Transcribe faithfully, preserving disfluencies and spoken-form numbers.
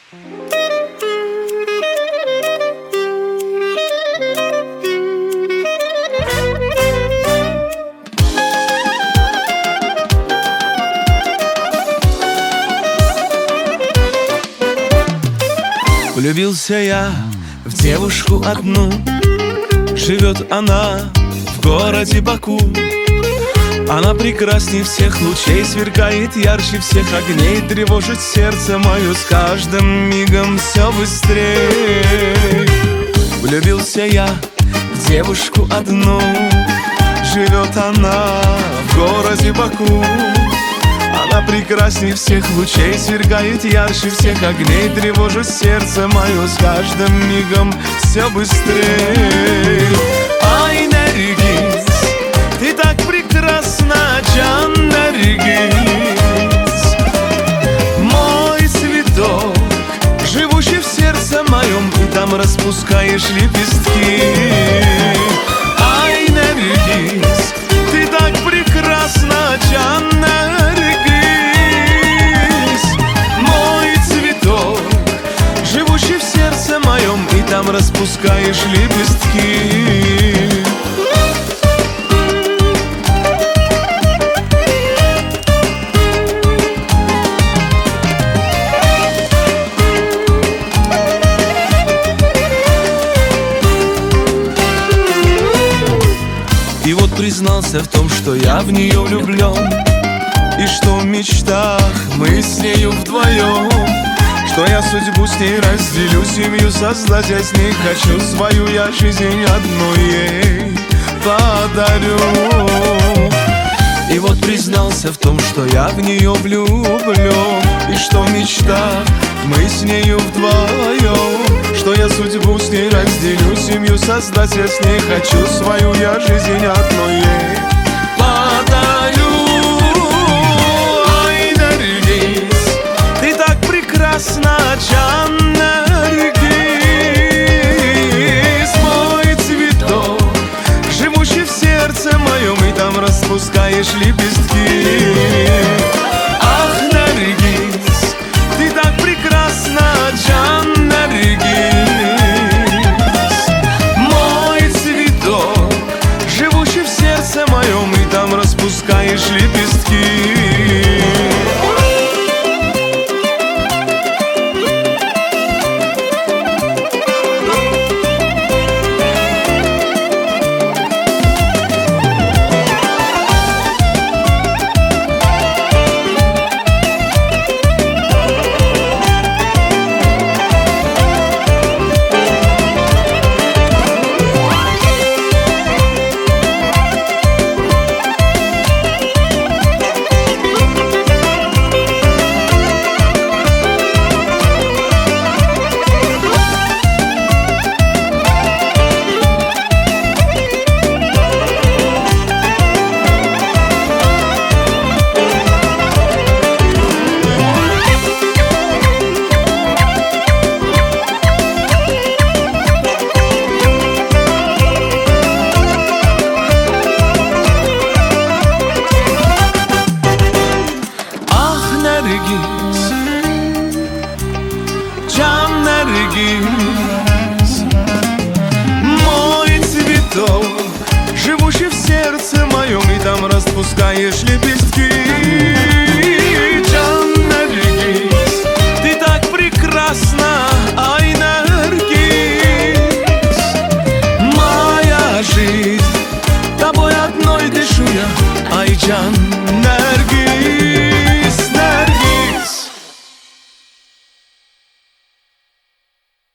Влюбился я в девушку одну. Живет она в городе Баку. Она прекрасней всех лучей, сверкает ярче всех огней, тревожит сердце мое с каждым мигом все быстрее. Влюбился я в девушку одну. Живет она в городе Баку. Она прекрасней всех лучей, сверкает ярче всех огней, тревожит сердце мое с каждым мигом все быстрее. Ай, Наргиз, ты так прекрасна, Джан Наргиз, мой цветок, живущий в сердце моем, и там распускаешь лепестки. Ай, Наргиз, ты так прекрасна, Джан Наргиз, живущий в сердце моем, и там распускаешь лепестки. И вот признался в том, что я в нее влюблен, и что в мечтах мы с нею вдвоем, что я судьбу с ней разделю, семью создать я с ней хочу, свою я жизнь одну ей подарю. И вот признался в том, что я в нее влюблен, и что в мечтах мы с нею вдвоем, что я судьбу с ней разделю, семью создать я с ней хочу, свою я жизнь одну ей подарю. Ай, Наргиз, ты так прекрасна, Джан Наргиз, мой цветок, живущий в сердце моем, и там распускаешь лепестки. Ах, Наргиз, ты так прекрасна, Джан Наргиз, мой цветок, живущий в сердце моем, и там распускаешь лепестки. Джан Наргиз, мой цветок, живущий в сердце моем, и там распускаешь лепестки. Джан Наргиз, ты так прекрасна, ай, Наргиз, моя жизнь, тобой одной дышу я, ай, Джан Наргиз.